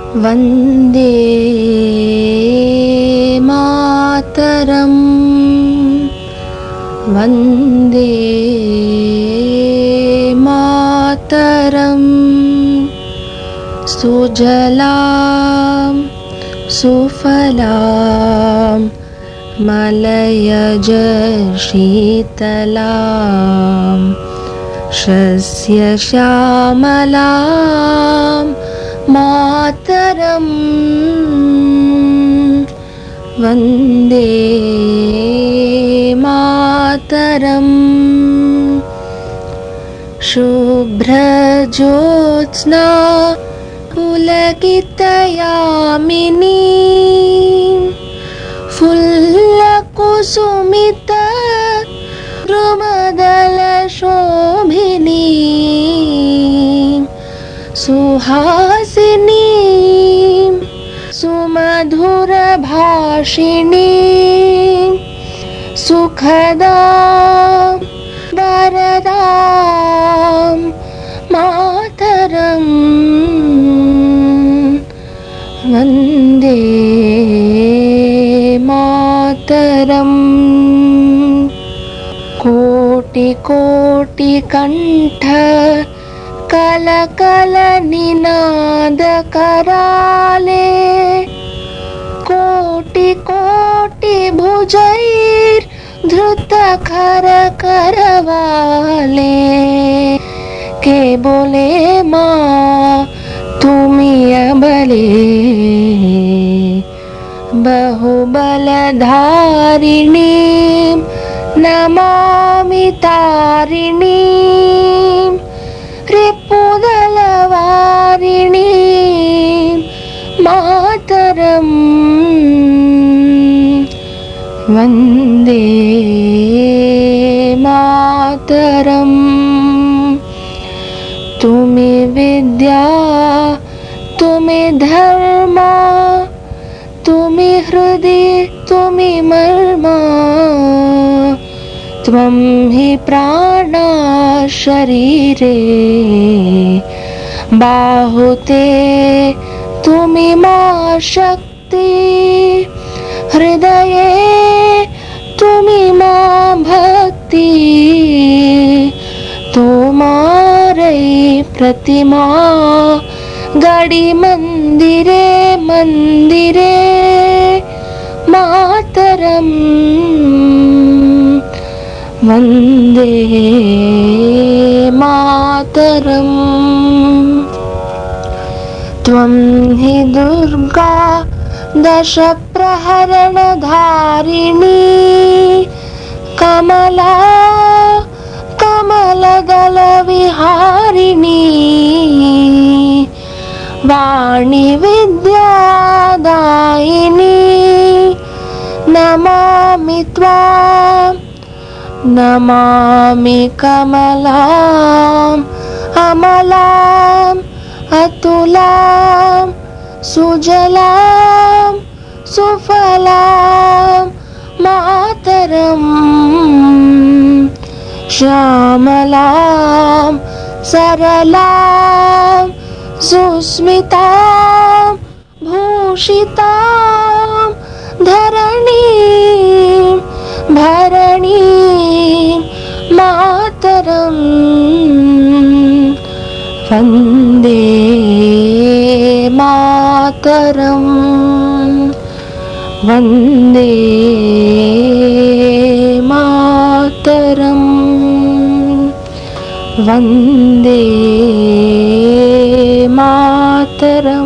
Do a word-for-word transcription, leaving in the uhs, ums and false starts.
वन्दे मातरम् वन्दे मातरम् सुजलां सुफलां मलयज शीतलां शस्यश्यामलां मातरम् वन्दे मातरम् शुभ्रज्योत्स्ना पुलकितयामिनी फुल्लकुसुमित द्रुमदलशोभिनी सुहासिनी सुमधुरभाषिणी सुखदा वरदां मातरम् वन्दे मातरम् कोटिकोटिकण्ठ कलकलनिनादकराले कोटिकोटिभुजैर्धृतखरकरवाले के बोले माँ तुमी अबले बहुबलधारिणी नमामि तारिणी रिपुदलवारिणी मातरम् वन्दे मातरम् तुमी विद्या तुमी धर्मा तुमी हृदि तुमी मर्मा त्वं हि प्राणा शरीरे बाहुते तुमी मा शक्ति हृदये तुमी मा भक्ति तुम्हारे प्रतिमा गड़ी मंदिरे मंदिरे मातरम् वन्दे मातरम् त्वं हि दुर्गा दश प्रहरणधारिणी कमला कमलदलविहारिणी वाणी विद्यादायिनी नमामि त्वां नमामि कमलाम् अमलाम् अतुलां सुजलां सुफलां मातरम् श्यामलां सरलां सुस्मितां भूषितां धरणीं भरणीं मातरम् वन्दे मातरम् वन्दे मातरम् वन्दे मातरम्।